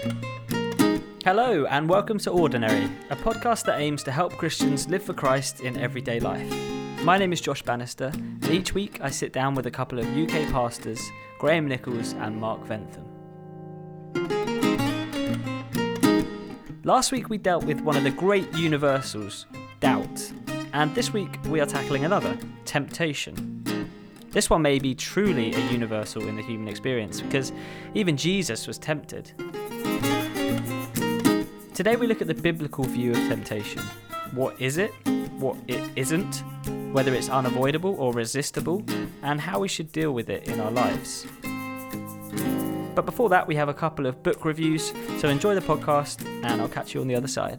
Hello and welcome to Ordinary, a podcast that aims to help Christians live for Christ in everyday life. My name is Josh Bannister, and each week I sit down with a couple of UK pastors, Graham Nichols and Mark Ventham. Last week we dealt with one of the great universals, doubt, and this week we are tackling another, temptation. This one may be truly a universal in the human experience, because even Jesus was tempted. Today we look at the biblical view of temptation. What is it? What it isn't? Whether it's unavoidable or resistible? And how we should deal with it in our lives. But before that, we have a couple of book reviews, so enjoy the podcast and I'll catch you on the other side.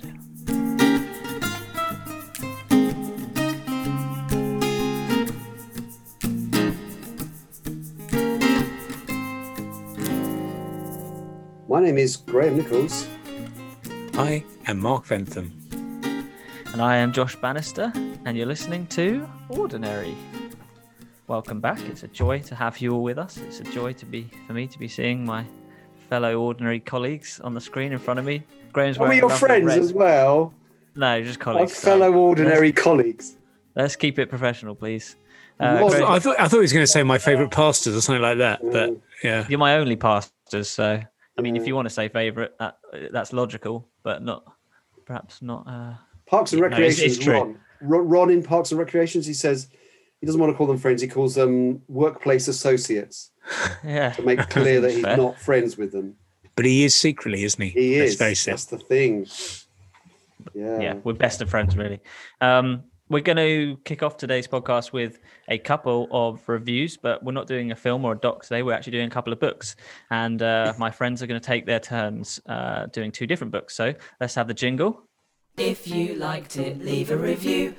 My name is Graham Nichols. I am Mark Ventham. And I am Josh Bannister, and you're listening to Ordinary. Welcome back. It's a joy to have you all with us. It's a joy for me to be seeing my fellow Ordinary colleagues on the screen in front of me. Graham's Are we your friends as well? No, just colleagues. Our fellow Ordinary colleagues. Let's keep it professional, please. I thought he was going to say my favourite pastors or something like that, but yeah. You're my only pastors, so I mean, if you want to say favourite, that's logical, but perhaps not. Parks and Recreations. It's true. Ron in Parks and Recreations, he says he doesn't want to call them friends. He calls them workplace associates. Yeah. To make clear that he's not friends with them. But he is secretly, isn't he? He is. That's the thing. Yeah. Yeah, we're best of friends, really. We're going to kick off today's podcast with a couple of reviews, but we're not doing a film or a doc today. We're actually doing a couple of books. And my friends are going to take their turns doing two different books. So let's have the jingle. If you liked it, leave a review.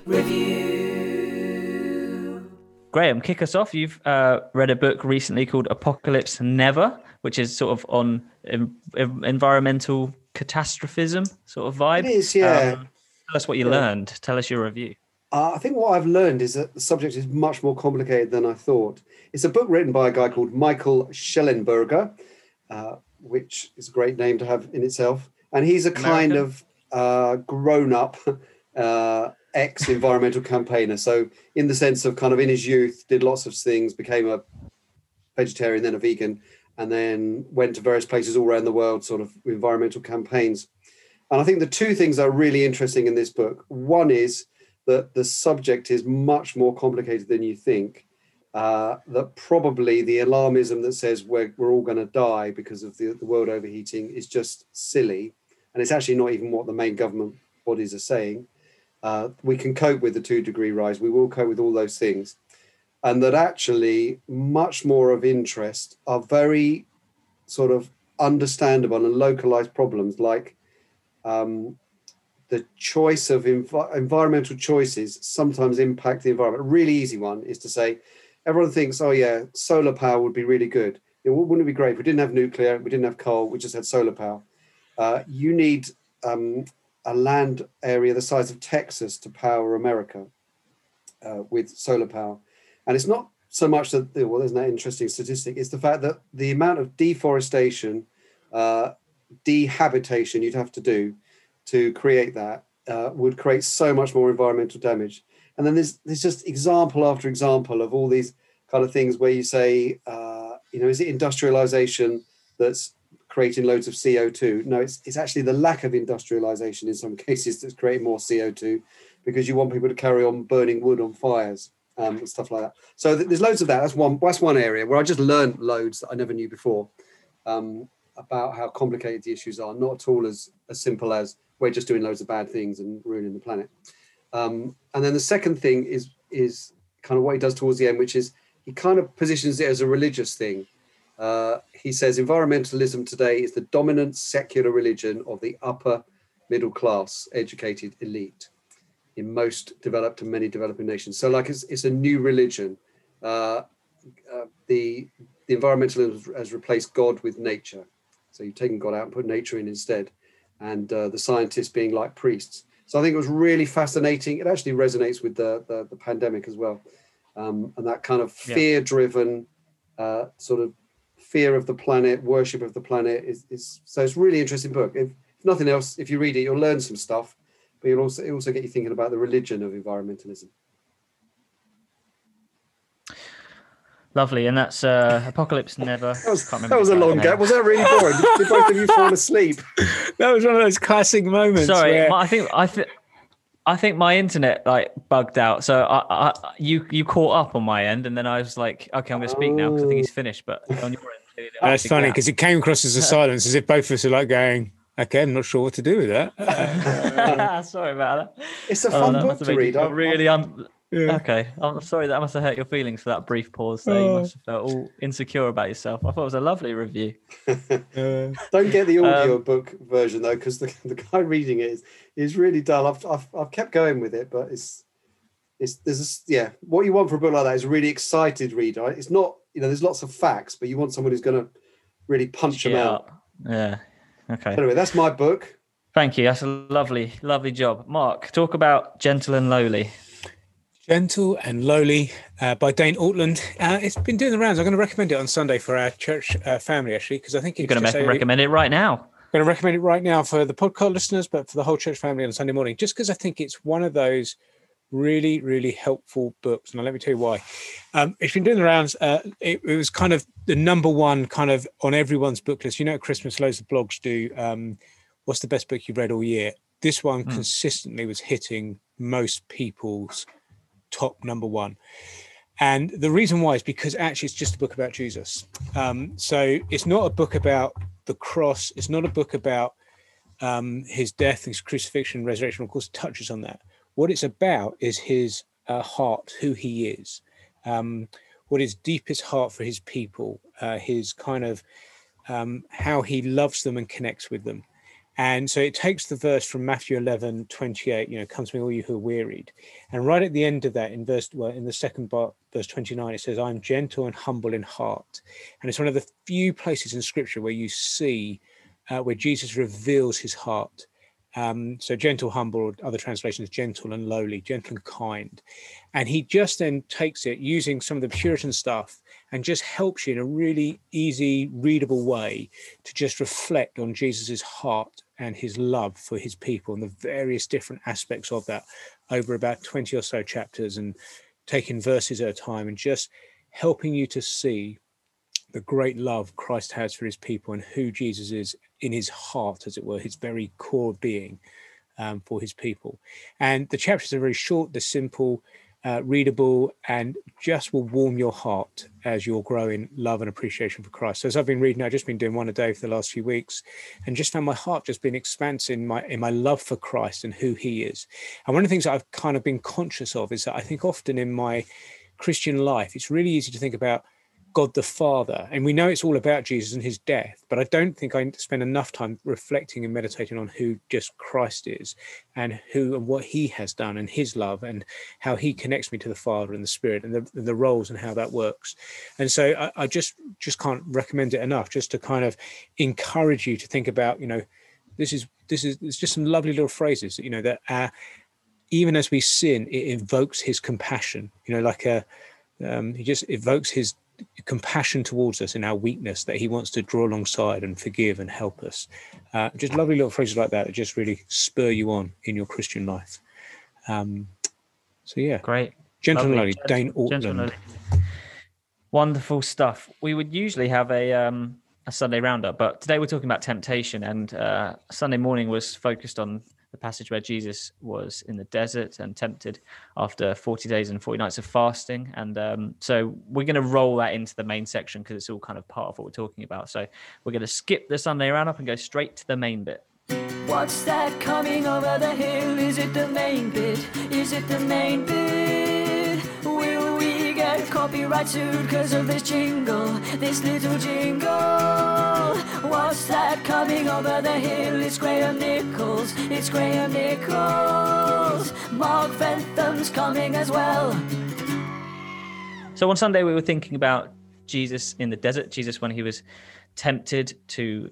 Graham, kick us off. You've read a book recently called Apocalypse Never, which is sort of on environmental catastrophism sort of vibe. It is, yeah. Tell us what you learned. Tell us your review. I think what I've learned is that the subject is much more complicated than I thought. It's a book written by a guy called Michael Shellenberger, which is a great name to have in itself. And he's a kind of grown-up ex-environmental campaigner. So in the sense of kind of in his youth, did lots of things, became a vegetarian, then a vegan, and then went to various places all around the world, sort of environmental campaigns. And I think the two things that are really interesting in this book, one is that the subject is much more complicated than you think, that probably the alarmism that says we're all going to die because of the world overheating is just silly. And it's actually not even what the main government bodies are saying. We can cope with the 2-degree rise. We will cope with all those things. And that actually much more of interest are very sort of understandable and localized problems like the choice of environmental choices sometimes impact the environment. A really easy one is to say, everyone thinks, oh yeah, solar power would be really good. Wouldn't it be great if we didn't have nuclear, we didn't have coal, we just had solar power? You need a land area the size of Texas to power America with solar power. And it's not so much that, well, there's that interesting statistic, it's the fact that the amount of deforestation, dehabitation you'd have to do to create that would create so much more environmental damage. And then there's just example after example of all these kind of things where you say, is it industrialization that's creating loads of CO2? No, it's actually the lack of industrialization in some cases that's creating more CO2 because you want people to carry on burning wood on fires and stuff like that. So there's loads of that. That's one area where I just learned loads that I never knew before about how complicated the issues are. Not at all as simple as we're just doing loads of bad things and ruining the planet. And then the second thing is kind of what he does towards the end, which is he kind of positions it as a religious thing. He says environmentalism today is the dominant secular religion of the upper middle class educated elite in most developed and many developing nations. So like it's a new religion. The environmentalism has replaced God with nature. So you've taken God out and put nature in instead. And the scientists being like priests. So I think it was really fascinating. It actually resonates with the pandemic as well. And that kind of fear-driven sort of fear of the planet, worship of the planet. So it's a really interesting book. If nothing else, if you read it, you'll learn some stuff, but it'll also get you thinking about the religion of environmentalism. Lovely, and that's Apocalypse Never. That was a long gap. Was that really boring? Did both of you fall asleep? That was one of those classic moments. Sorry, where... I think my internet like bugged out. So you caught up on my end, and then I was like, okay, I'm going to speak now because I think he's finished. But on your end, that's funny because it came across as a silence, as if both of us are like going, "Okay, I'm not sure what to do with that." Sorry about that. It's a fun book to read. Okay, I'm sorry that must have hurt your feelings for that brief pause there. You must have felt all insecure about yourself. I thought it was a lovely review. Don't get the audio book version though, because the guy reading it is really dull. I've kept going with it, but what you want for a book like that is a really excited reader. Right? It's not, there's lots of facts, but you want someone who's going to really punch them out. Yeah. Okay. Anyway, that's my book. Thank you. That's a lovely, lovely job. Mark, talk about Gentle and Lowly. Gentle and Lowly by Dane Ortland. It's been doing the rounds. I'm going to recommend it on Sunday for our church family, actually, because I think you're going to recommend it right now. I'm going to recommend it right now for the podcast listeners, but for the whole church family on Sunday morning, just because I think it's one of those really, really helpful books. And let me tell you why. It's been doing the rounds. It was kind of the number one kind of on everyone's book list. At Christmas, loads of blogs do. What's the best book you've read all year? This one consistently was hitting most people's top number one. And the reason why is because actually it's just a book about Jesus. So it's not a book about the cross. It's not a book about his death, his crucifixion, resurrection. Of course, it touches on that. What it's about is his heart, who he is, what his deepest heart for his people, his kind of how he loves them and connects with them. And so it takes the verse from Matthew 11:28, come to me all you who are wearied. And right at the end of that, in the second part, verse 29, it says, I'm gentle and humble in heart. And it's one of the few places in scripture where you see where Jesus reveals his heart. So gentle, humble, or other translations, gentle and lowly, gentle and kind. And he just then takes it using some of the Puritan stuff and just helps you in a really easy, readable way to just reflect on Jesus's heart and his love for his people and the various different aspects of that over about 20 or so chapters, and taking verses at a time and just helping you to see the great love Christ has for his people and who Jesus is in his heart, as it were, his very core being for his people. And the chapters are very short, they're simple, readable, and just will warm your heart as you're growing love and appreciation for Christ. So as I've been reading, I've just been doing one a day for the last few weeks, and just found my heart just being expansive in my love for Christ and who he is. And one of the things that I've kind of been conscious of is that I think often in my Christian life, it's really easy to think about God the Father, and we know it's all about Jesus and his death, but I don't think I spend enough time reflecting and meditating on who just Christ is and who and what he has done and his love and how he connects me to the Father and the Spirit and the roles and how that works. And so I just can't recommend it enough, just to kind of encourage you to think about, this is it's just some lovely little phrases, that even as we sin, it invokes his compassion, he just evokes his compassion towards us in our weakness, that he wants to draw alongside and forgive and help us. Just lovely little phrases like that just really spur you on in your Christian life. Great. Gentle and Lowly, Dane Ortland. Wonderful stuff. We would usually have a Sunday roundup, but today we're talking about temptation, and Sunday morning was focused on the passage where Jesus was in the desert and tempted after 40 days and 40 nights of fasting. And so we're going to roll that into the main section because it's all kind of part of what we're talking about. So we're going to skip the Sunday roundup and go straight to the main bit. What's that coming over the hill? Is it the main bit? Is it the main bit? Will we get copyright sued because of this jingle? This little jingle. What's that coming over the hill? It's Graham Nichols. It's Graham Nichols. Mark Fentham's coming as well. So on Sunday we were thinking about Jesus in the desert. Jesus when he was tempted to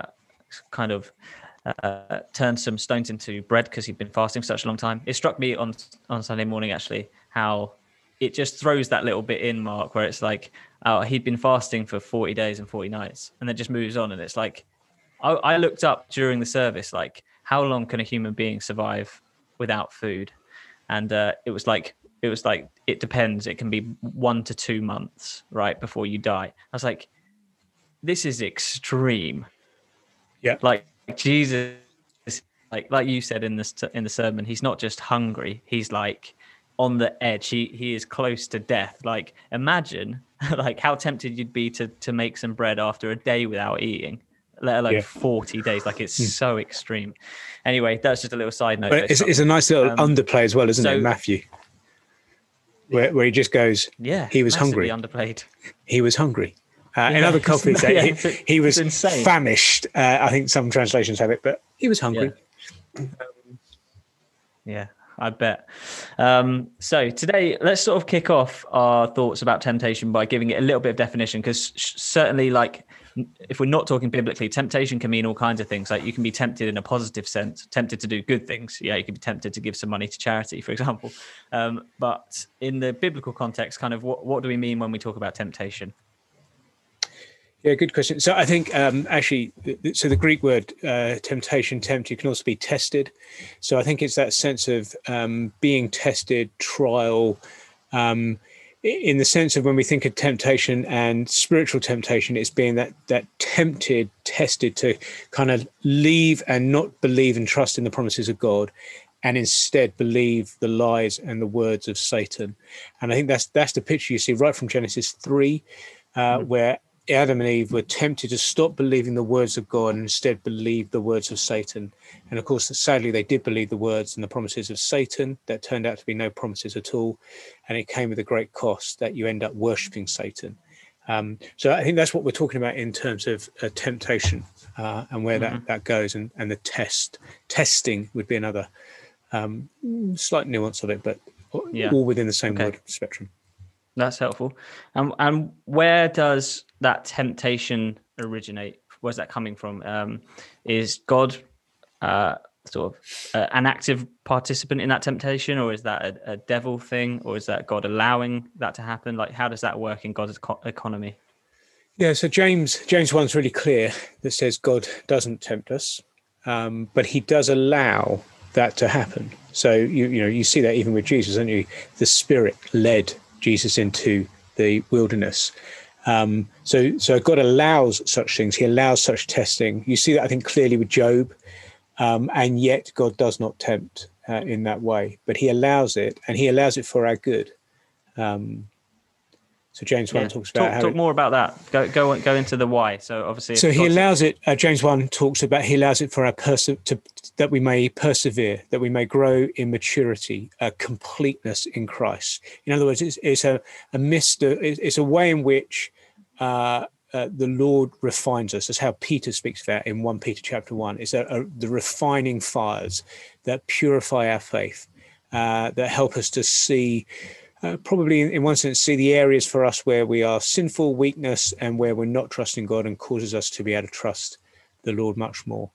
turn some stones into bread because he'd been fasting for such a long time. It struck me on Sunday morning actually how it just throws that little bit in, Mark, where it's like, oh, he'd been fasting for 40 days and 40 nights, and then just moves on. And it's like, I looked up during the service, like, how long can a human being survive without food? And it was like, it depends. It can be 1 to 2 months, right, before you die. I was like, this is extreme. Yeah. Like Jesus, like you said in the sermon, he's not just hungry. He's like on the edge. He is close to death. Like, imagine like how tempted you'd be to make some bread after a day without eating, let alone 40 days. Like, it's so extreme. Anyway, that's just a little side note. But it's a nice little underplay as well, isn't it, Matthew? Where he just goes, he was hungry. Underplayed. He was hungry. In other copies, he was famished. I think some translations have it, but he was hungry. Yeah, I bet. So today, let's sort of kick off our thoughts about temptation by giving it a little bit of definition, because certainly, like, if we're not talking biblically, temptation can mean all kinds of things. Like, you can be tempted in a positive sense, tempted to do good things. Yeah, you can be tempted to give some money to charity, for example. But in the biblical context, kind of what do we mean when we talk about temptation? Yeah, good question. So I think actually, so the Greek word temptation, tempted, can also be tested. So I think it's that sense of being tested, trial, in the sense of when we think of temptation and spiritual temptation, it's being that tempted, tested to kind of leave and not believe and trust in the promises of God, and instead believe the lies and the words of Satan. And I think that's the picture you see right from Genesis 3, where Adam and Eve were tempted to stop believing the words of God and instead believe the words of Satan. And of course, sadly, they did believe the words and the promises of Satan. That turned out to be no promises at all. And it came with a great cost that you end up worshipping Satan. So I think that's what we're talking about in terms of temptation and where that goes. And the testing would be another slight nuance of it, but all within the same word spectrum. That's helpful. And where does that temptation originate? Where's that coming from? Is God sort of an active participant in that temptation, or is that a devil thing, or is that God allowing that to happen? Like, how does that work in God's economy? Yeah, so James 1's really clear that says God doesn't tempt us, but he does allow that to happen. So you see that even with Jesus, don't you? The Spirit led Jesus into the wilderness. So God allows such things. He allows such testing. You see that, I think, clearly with Job, and yet God does not tempt in that way, but he allows it, and he allows it for our good. So James 1 talks about talk more about that. Go into the why. So obviously, so he allows it. James 1 talks about he allows it for our that we may persevere, that we may grow in maturity, completeness in Christ. In other words, it's a way in which the Lord refines us. That's how Peter speaks about in 1 Peter chapter 1. It's the refining fires that purify our faith, that help us to see. Probably in one sense, see the areas for us where we are sinful, weakness, and where we're not trusting God, and causes us to be able to trust the Lord much more.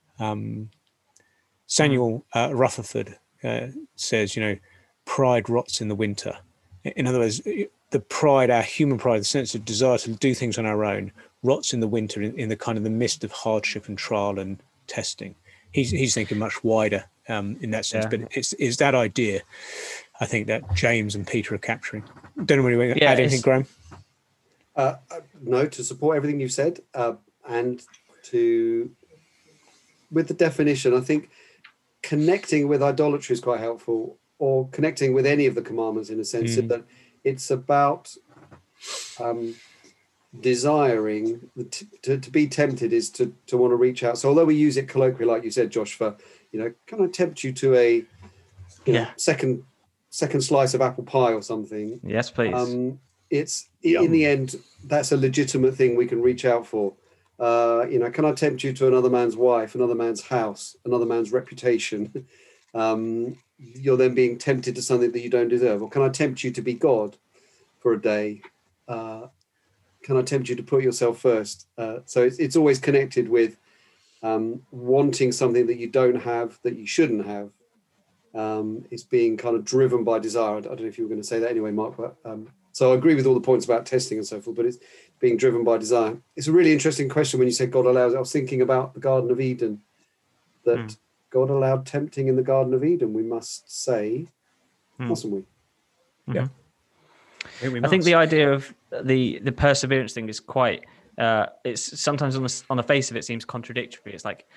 Samuel Rutherford says, pride rots in the winter. In other words, the pride, our human pride, the sense of desire to do things on our own, rots in the winter in the kind of the midst of hardship and trial and testing. He's thinking much wider in that sense, but it's that idea, I think, that James and Peter are capturing. Don't know whether you want to add anything, Graham? No, to support everything you've said, and with the definition, I think connecting with idolatry is quite helpful, or connecting with any of the commandments in a sense that it's about desiring to be tempted is to want to reach out. So although we use it colloquially, like you said, Josh, for can I tempt you to a second slice of apple pie or something? Yes, please. It's in the end, that's a legitimate thing we can reach out for. Can I tempt you to another man's wife, another man's house, another man's reputation? You're then being tempted to something that you don't deserve. Or can I tempt you to be God for a day? Can I tempt you to put yourself first? So it's always connected with wanting something that you don't have, that you shouldn't have, It's being kind of driven by desire. I don't know if you were going to say that anyway, Mark, but so I agree with all the points about testing and so forth, but it's being driven by desire. It's a really interesting question when you said God allows. I was thinking about the Garden of Eden, that God allowed tempting in the Garden of Eden, we must say, mustn't we? Yeah. I think the idea of the perseverance thing is quite, it's sometimes on the face of it seems contradictory. It's like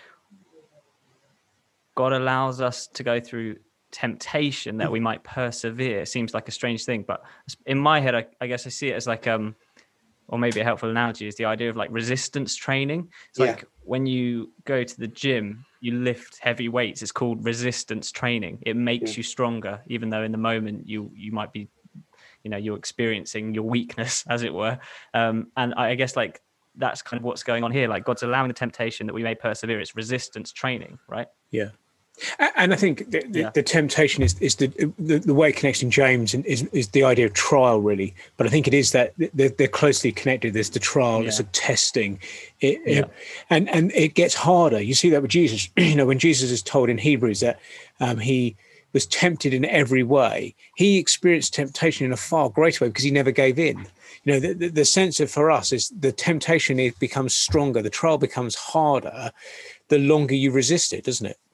God allows us to go through temptation that we might persevere. It seems like a strange thing, but in my head, I guess I see it as like, or maybe a helpful analogy is the idea of like resistance training. It's like when you go to the gym, you lift heavy weights. It's called resistance training. It makes you stronger, even though in the moment you might be, you're experiencing your weakness, as it were. And I guess like that's kind of what's going on here. Like God's allowing the temptation that we may persevere. It's resistance training, right? Yeah. And I think the temptation is the way it connects in James is the idea of trial, really. But I think it is that they're closely connected. There's the trial, there's a testing, and it gets harder. You see that with Jesus. When Jesus is told in Hebrews that he was tempted in every way, he experienced temptation in a far greater way because he never gave in. The sense of for us is the temptation, it becomes stronger, the trial becomes harder the longer you resist it, doesn't it?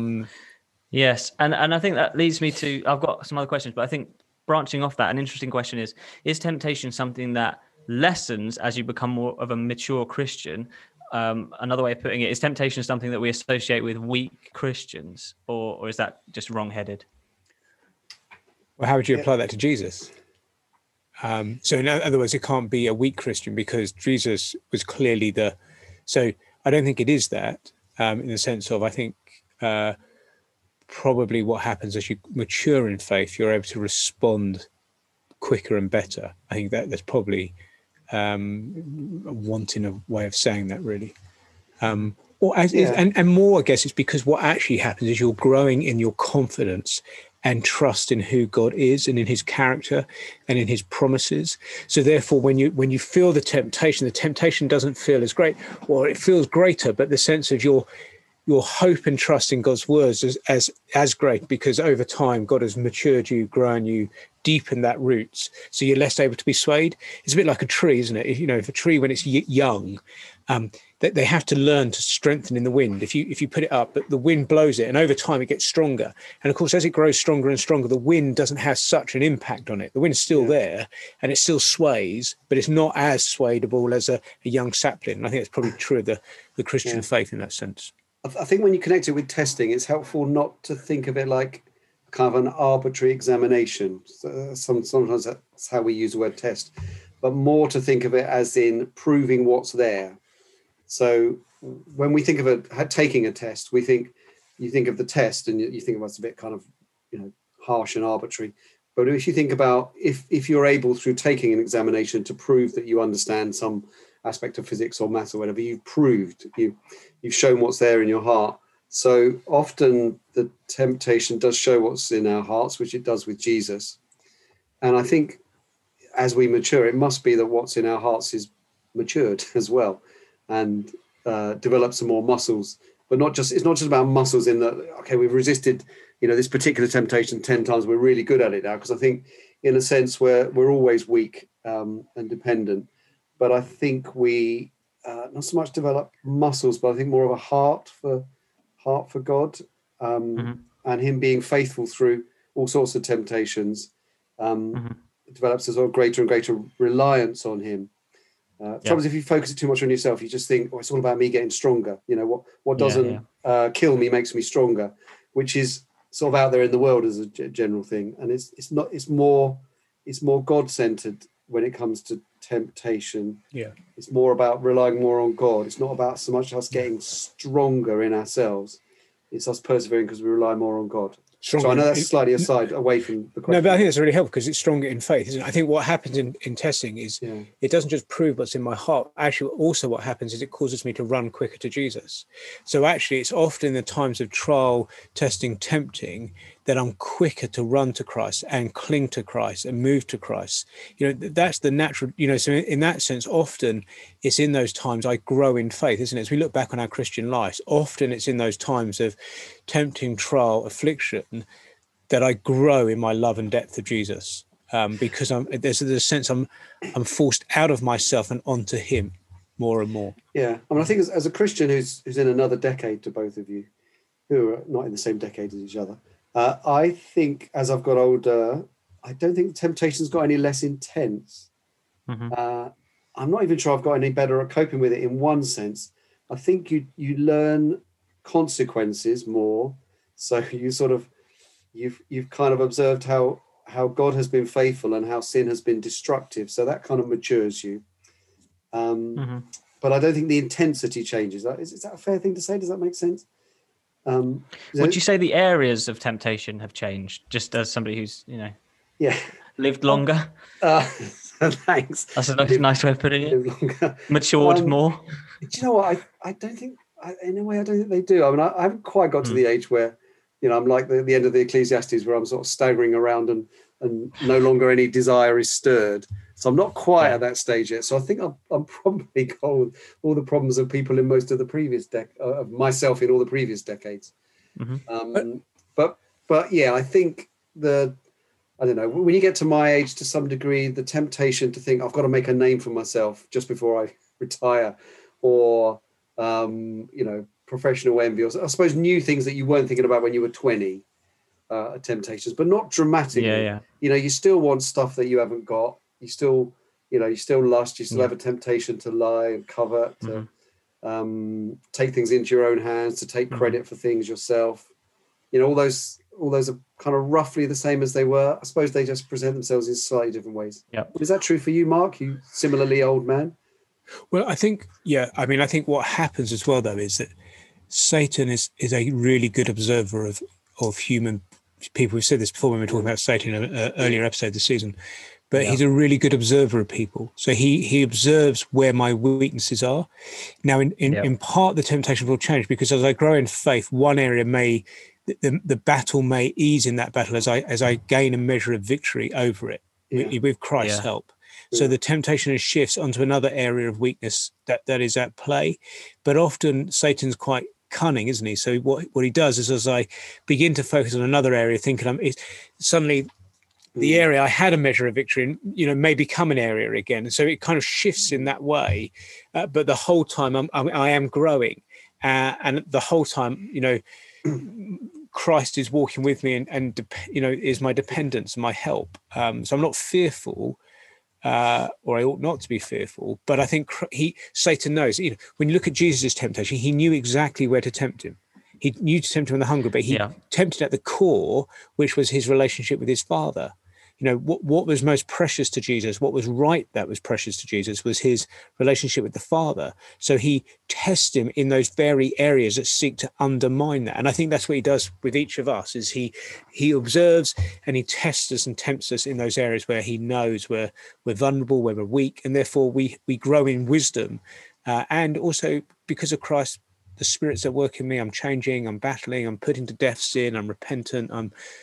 Yes, and I think that leads me to, I've got some other questions, but I think branching off that, an interesting question is temptation something that lessens as you become more of a mature Christian? Another way of putting it, is temptation something that we associate with weak Christians, or is that just wrong-headed? Well, how would you apply that to Jesus? So in other words, it can't be a weak Christian because Jesus was clearly so I don't think it is that, in the sense of, I think, probably what happens as you mature in faith, you're able to respond quicker and better. I think that's probably wanting a way of saying that, really. And more, I guess, it's because what actually happens is you're growing in your confidence and trust in who God is and in his character and in his promises. So therefore, when you feel the temptation doesn't feel as great, or it feels greater, but the sense of your hope and trust in God's words is as great, because over time God has matured you, grown you, deepened that roots, so you're less able to be swayed. It's a bit like a tree, isn't it? If a tree, when it's young, they have to learn to strengthen in the wind. If you put it up, but the wind blows it, and over time it gets stronger. And of course, as it grows stronger and stronger, the wind doesn't have such an impact on it. The wind's still there, and it still sways, but it's not as swayable as a young sapling. And I think that's probably true of the Christian faith in that sense. I think when you connect it with testing, it's helpful not to think of it like kind of an arbitrary examination. Sometimes that's how we use the word test, but more to think of it as in proving what's there. So when we think of taking a test, you think of the test and you think it's a bit kind of, harsh and arbitrary. But if you think about if you're able through taking an examination to prove that you understand some aspect of physics or math or whatever, you've shown what's there in your heart. So often the temptation does show what's in our hearts, which it does with Jesus. And I think as we mature, it must be that what's in our hearts is matured as well and develop some more muscles. But it's not just about muscles in that, okay, we've resisted, this particular temptation 10 times, we're really good at it now. Because I think in a sense we're always weak and dependent. But I think we not so much develop muscles, but I think more of a heart for God, and him being faithful through all sorts of temptations, develops a sort of greater and greater reliance on him. Trouble is, if you focus it too much on yourself, you just think, it's all about me getting stronger. What doesn't kill me makes me stronger, which is sort of out there in the world as a general thing. And it's more God-centered when it comes to temptation. It's more about relying more on God. It's not about so much us getting stronger in ourselves. It's us persevering because we rely more on God. So I know that's slightly aside away from the question. No, but I think that's really helpful because it's stronger in faith, isn't it? I think what happens in testing is it doesn't just prove what's in my heart. Actually, also what happens is it causes me to run quicker to Jesus. So actually, it's often in the times of trial, testing, tempting, that I'm quicker to run to Christ and cling to Christ and move to Christ. That's the natural, so in that sense, often it's in those times I grow in faith, isn't it? As we look back on our Christian lives, often it's in those times of tempting, trial, affliction that I grow in my love and depth of Jesus, because there's a sense I'm forced out of myself and onto him more and more. Yeah, I mean, I think as a Christian who's in another decade to both of you, who are not in the same decade as each other, I think as I've got older, I don't think temptation's got any less intense. I'm not even sure I've got any better at coping with it in one sense. I think you learn consequences more. So you sort of, you've kind of observed how God has been faithful and how sin has been destructive. So that kind of matures you. But I don't think the intensity changes. Is that a fair thing to say? Does that make sense? Would you say the areas of temptation have changed, just as somebody who's, lived longer? Thanks. That's a nice way of putting it. Matured more. Do you know what? I don't think, in a way, I don't think they do. I mean, I haven't quite got to the age where, I'm like the end of the Ecclesiastes, where I'm sort of staggering around and no longer any desire is stirred. So I'm not quite at that stage yet. So I think I'm probably got all the problems of people in most of the previous of myself in all the previous decades. But yeah, I think I don't know, when you get to my age, to some degree, the temptation to think I've got to make a name for myself just before I retire, or professional envy, or I suppose new things that you weren't thinking about when you were 20, are temptations, but not dramatically. You still want stuff that you haven't got. You still, you still lust. You still have a temptation to lie and covet, to take things into your own hands, to take credit for things yourself. All those are kind of roughly the same as they were. I suppose they just present themselves in slightly different ways. Yeah. Is that true for you, Mark? You similarly old man? Well, I think, I think what happens as well, though, is that Satan is a really good observer of human people. We've said this before when we were talking about Satan in an earlier episode this season, but he's a really good observer of people. So he observes where my weaknesses are. Now, in part, the temptation will change, because as I grow in faith, one area the battle may ease in that battle as I gain a measure of victory over it with Christ's help. So the temptation shifts onto another area of weakness that is at play. But often Satan's quite cunning, isn't he? So what he does is, as I begin to focus on another area, thinking suddenly the area I had a measure of victory in, may become an area again. So it kind of shifts in that way. But the whole time I am growing, and the whole time, Christ is walking with me and is my dependence, my help. So I'm not fearful, or I ought not to be fearful. But I think Satan knows. When you look at Jesus' temptation, he knew exactly where to tempt him. He knew to tempt him in the hunger, but he tempted at the core, which was his relationship with his Father. What was most precious to Jesus, what was right that was precious to Jesus, was his relationship with the Father. So he tests him in those very areas that seek to undermine that. And I think that's what he does with each of us, is he observes and he tests us and tempts us in those areas where he knows we're vulnerable, where we're weak, and therefore we grow in wisdom. And also, because of Christ, the spirits that work in me, I'm changing, I'm battling, I'm putting to death sin, I'm repentant,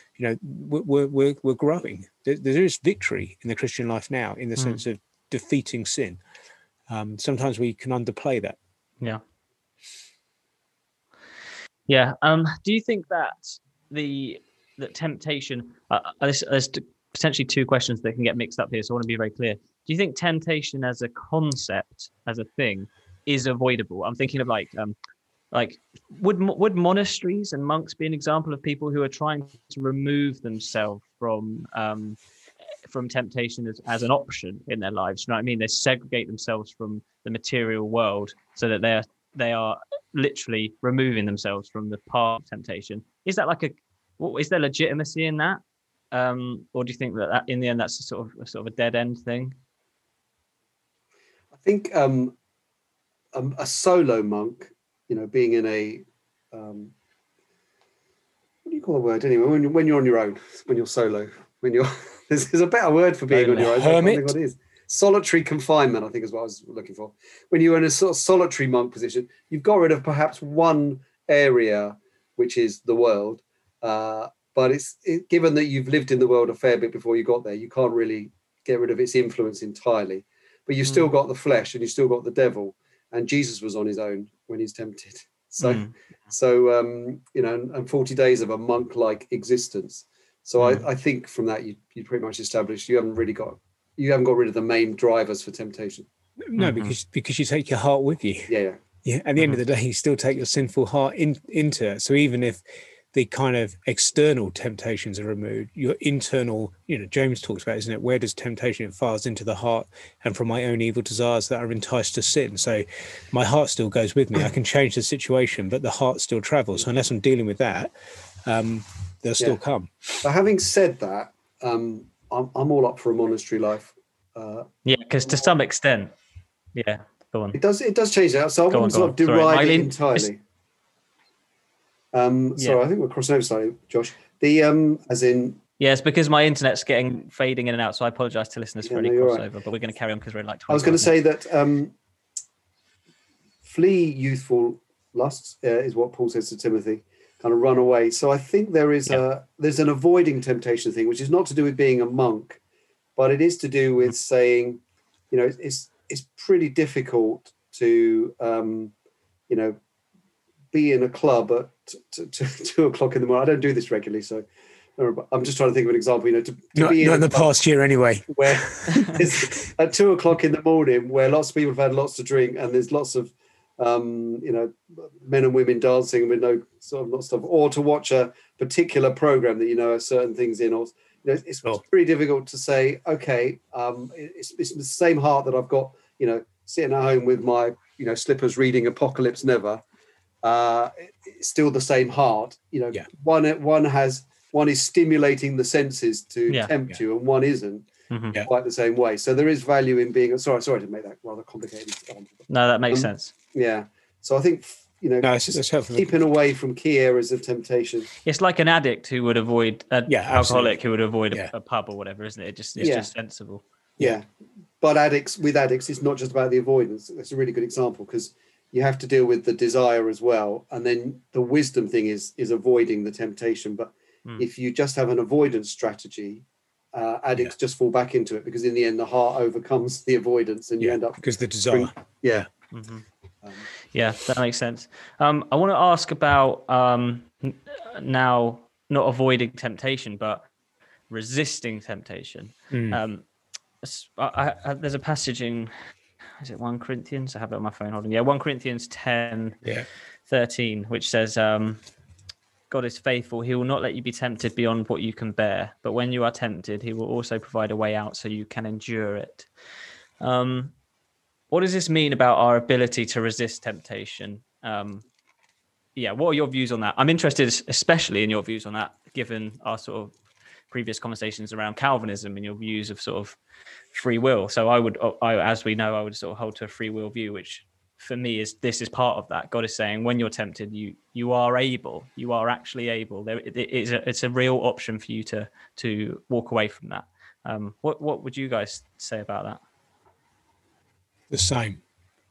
we're growing. There is victory in the Christian life now, in the sense of defeating sin. Sometimes we can underplay that. Do you think that that temptation? There's potentially two questions that can get mixed up here, so I want to be very clear. Do you think temptation as a concept, as a thing, is avoidable? I'm thinking of would monasteries and monks be an example of people who are trying to remove themselves from temptation as an option in their lives? You know what I mean? They segregate themselves from the material world so that they are literally removing themselves from the path of temptation. Is that is there legitimacy in that, or do you think that in the end that's a sort of a dead end thing? I think a solo monk, being in a what do you call the word anyway? When you're on your own, when you're solo, there's a better word for being on your own. Hermit. I think what it is. Solitary confinement, I think, is what I was looking for. When you're in a sort of solitary monk position, you've got rid of perhaps one area, which is the world. But given that you've lived in the world a fair bit before you got there, you can't really get rid of its influence entirely. But you've still got the flesh, and you've still got the devil. And Jesus was on his own when he's tempted. So 40 days of a monk-like existence So I think from that you pretty much established you haven't got rid of the main drivers for temptation. No, because you take your heart with you. Yeah. At the end of the day, you still take your sinful heart into it. So even if the kind of external temptations are removed, your internal, James talks about, isn't it? Where does temptation? It fires into the heart, and from my own evil desires that are enticed to sin. So my heart still goes with me. I can change the situation, but the heart still travels. So unless I'm dealing with that, they'll still come. But having said that, I'm all up for a monastery life. Because to some extent, go on. It does change that. So I wouldn't sort of deride it entirely. Sorry, I think we're crossing over slightly, Josh. As in. Yeah, it's because my internet's fading in and out, so I apologise to listeners for any crossover, but we're going to carry on because we're like 20 I was going to say that flee youthful lusts is what Paul says to Timothy, kind of run away. So I think there's an avoiding temptation thing, which is not to do with being a monk, but it is to do with saying, it's pretty difficult to, be in a club at 2 o'clock in the morning. I don't do this regularly, so I'm just trying to think of an example. To be not in the past year anyway. Where it's at 2 o'clock in the morning, where lots of people have had lots to drink, and there's lots of men and women dancing with no sort of not stuff, or to watch a particular program that certain things in, or it's pretty difficult to say. Okay, it's the same heart that I've got. Sitting at home with my slippers reading Apocalypse Never. It's still the same heart. One is stimulating the senses to tempt you, and one isn't quite the same way. So there is value in being. Sorry to make that rather complicated. No, that makes sense. Yeah. So I think it's keeping away from key areas of temptation. It's like an addict who would avoid alcoholic who would avoid a pub or whatever, isn't it? It's just sensible. Yeah. But with addicts, it's not just about the avoidance. That's a really good example, because you have to deal with the desire as well. And then the wisdom thing is avoiding the temptation. But if you just have an avoidance strategy, addicts just fall back into it, because in the end, the heart overcomes the avoidance, and you end up... Because the desire. That makes sense. I want to ask about now not avoiding temptation, but resisting temptation. There's a passage in... Is it 1 Corinthians? I have it on my phone. Hold on. 1 Corinthians 10:13, which says, God is faithful. He will not let you be tempted beyond what you can bear. But when you are tempted, he will also provide a way out so you can endure it. What does this mean about our ability to resist temptation? What are your views on that? I'm interested especially in your views on that, given our sort of previous conversations around Calvinism and your views of sort of free will. So as we know, I would sort of hold to a free will view, which for me is part of that. God is saying, when you're tempted, you are actually able. It's a real option for you to walk away from that. What would you guys say about that? The same.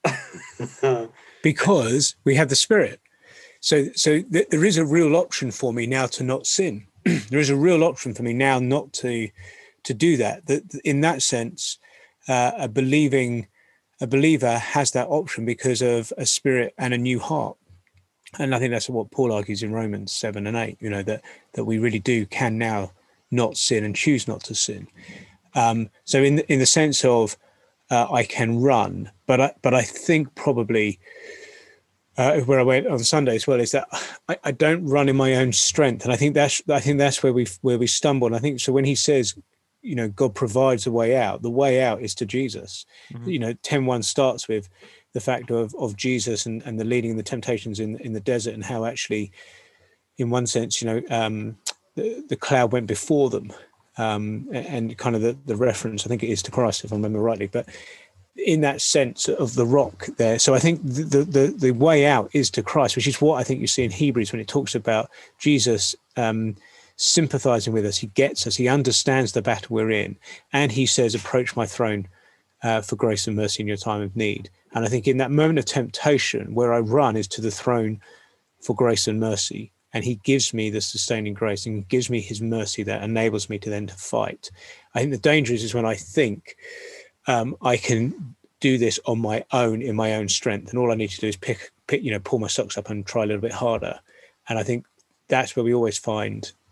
Because we have the Spirit. So there is a real option for me now to not sin. There is a real option for me now not to do that. That in that sense, a believer has that option because of a spirit and a new heart. And I think that's what Paul argues in Romans 7 and 8. That we really can now not sin and choose not to sin. So in the sense of I can run, but I think probably. Where I went on Sunday as well, is that I don't run in my own strength, and I think that's where we stumble. And I think so when he says, God provides a way out. The way out is to Jesus. 10:1 starts with the fact of Jesus and the leading the temptations in the desert, and how actually, in one sense, the cloud went before them, and kind of the reference, I think it is to Christ, if I remember rightly, but. In that sense of the rock there. So I think the way out is to Christ, which is what I think you see in Hebrews when it talks about Jesus sympathizing with us. He gets us, he understands the battle we're in. And he says, approach my throne for grace and mercy in your time of need. And I think in that moment of temptation, where I run is to the throne for grace and mercy. And he gives me the sustaining grace and gives me his mercy that enables me to then to fight. I think the danger is when I think, I can do this on my own, in my own strength, and all I need to do is pull my socks up and try a little bit harder. And I think that's where we always find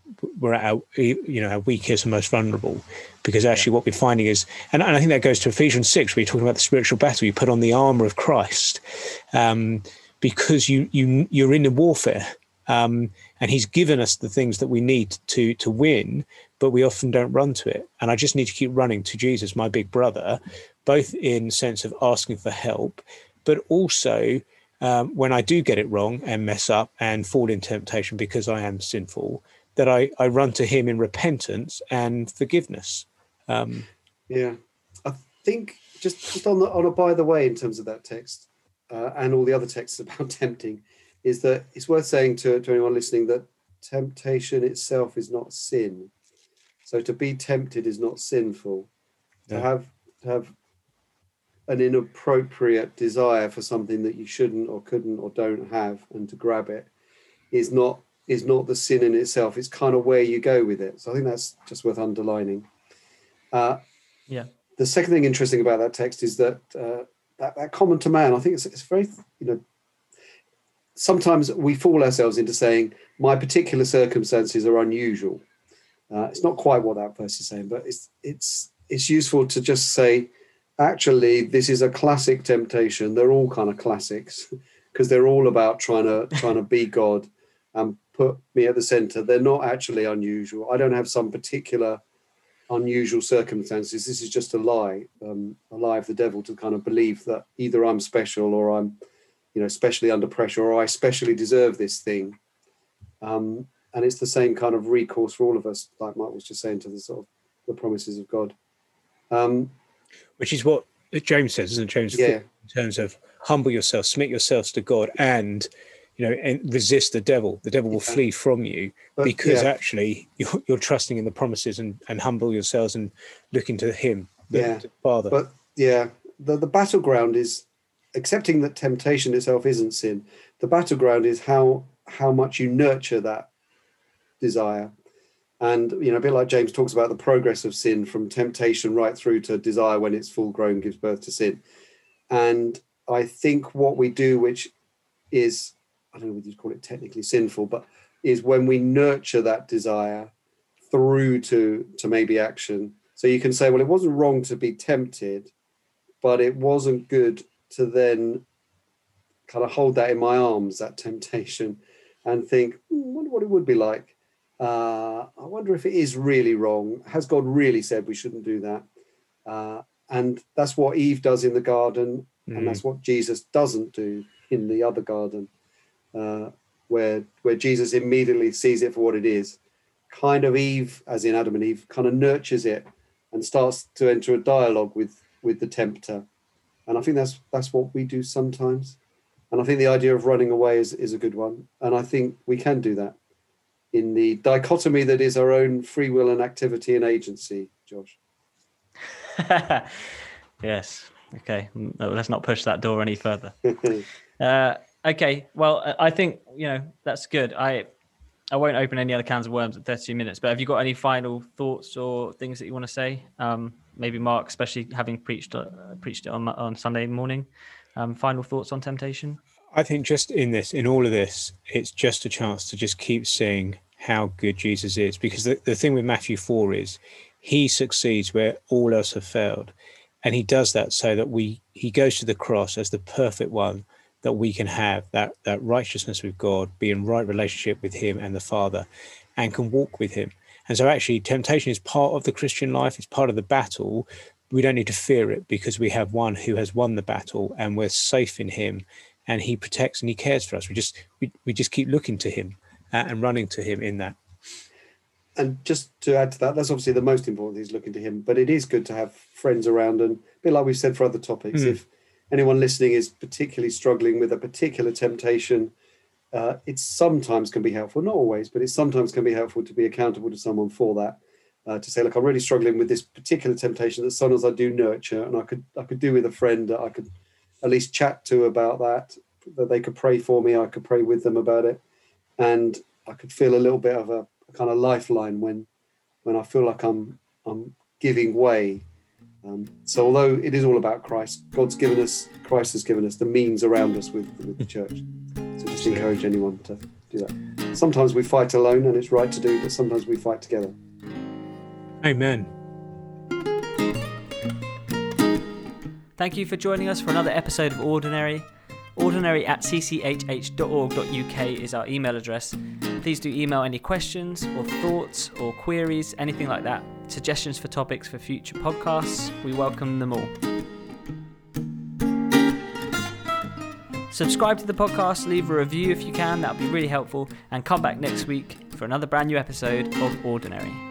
we're at our weakest and most vulnerable, because actually what we're finding is, and I think that goes to Ephesians 6, where you're talking about the spiritual battle. You put on the armor of Christ, because you're in the warfare, and he's given us the things that we need to win, but we often don't run to it. And I just need to keep running to Jesus, my big brother, both in sense of asking for help, but also when I do get it wrong and mess up and fall in temptation because I am sinful, that I run to him in repentance and forgiveness. Yeah, I think just on a by the way, in terms of that text and all the other texts about tempting, is that it's worth saying to anyone listening that temptation itself is not sin. So to be tempted is not sinful. To have an inappropriate desire for something that you shouldn't or couldn't or don't have, and to grab it is not the sin in itself. It's kind of where you go with it. So I think that's just worth underlining. The second thing interesting about that text is that that common to man, I think it's very, sometimes we fool ourselves into saying my particular circumstances are unusual. It's not quite what that verse is saying, but it's useful to just say, actually, this is a classic temptation. They're all kind of classics because they're all about trying to be God and put me at the center. They're not actually unusual. I don't have some particular unusual circumstances. This is just a lie of the devil to kind of believe that either I'm special or I'm, especially under pressure, or I specially deserve this thing. And it's the same kind of recourse for all of us, like Mark was just saying, to the sort of the promises of God. Which is what James says, isn't it? James 4, in terms of humble yourself, submit yourselves to God, and and resist the devil. The devil will flee from you, because actually you're trusting in the promises and humble yourselves and looking to him, the Father. But the battleground is accepting that temptation itself isn't sin. The battleground is how much you nurture that desire. And, a bit like James talks about the progress of sin from temptation right through to desire when it's full grown gives birth to sin. And I think what we do, which is, I don't know whether you'd call it technically sinful, but is when we nurture that desire through to maybe action. So you can say, well, it wasn't wrong to be tempted, but it wasn't good to then kind of hold that in my arms, that temptation, and think, I wonder what it would be like. I wonder if it is really wrong. Has God really said we shouldn't do that? And that's what Eve does in the garden, and that's what Jesus doesn't do in the other garden, where Jesus immediately sees it for what it is. Kind of Eve, as in Adam and Eve, kind of nurtures it and starts to enter a dialogue with the tempter. And I think that's what we do sometimes. And I think the idea of running away is a good one. And I think we can do that in the dichotomy that is our own free will and activity and agency, Josh. Yes. Okay. No, let's not push that door any further. Okay. Well, I think, that's good. I won't open any other cans of worms at 32 minutes, but have you got any final thoughts or things that you want to say? Maybe Mark, especially having preached it on Sunday morning. Final thoughts on temptation? I think just in all of this, it's just a chance to just keep seeing how good Jesus is, because the thing with Matthew 4 is he succeeds where all else have failed. And he does that so that he goes to the cross as the perfect one, that we can have that righteousness with God, be in right relationship with him and the Father, and can walk with him. And so actually temptation is part of the Christian life. It's part of the battle. We don't need to fear it, because we have one who has won the battle, and we're safe in him, and he protects and he cares for us. We just keep looking to him and running to him in that. And just to add to that, that's obviously the most important thing, is looking to him. But it is good to have friends around, and a bit like we've said for other topics, if anyone listening is particularly struggling with a particular temptation, it sometimes can be helpful, not always, but it sometimes can be helpful to be accountable to someone for that. To say, look, I'm really struggling with this particular temptation that sometimes I do nurture, and I could do with a friend that I could at least chat to about that they could pray for me, I could pray with them about it, and I could feel a little bit of a kind of lifeline when I feel like I'm giving way. So although it is all about Christ, Christ has given us the means around us with the church. So just encourage anyone to do that. Sometimes we fight alone and it's right to do, but sometimes we fight together. Amen. Thank you for joining us for another episode of Ordinary. ordinary@cchh.org.uk is our email address. Please do email any questions or thoughts or queries, anything like that. Suggestions for topics for future podcasts. We welcome them all. Subscribe to the podcast, leave a review if you can, that would be really helpful, and come back next week for another brand new episode of Ordinary.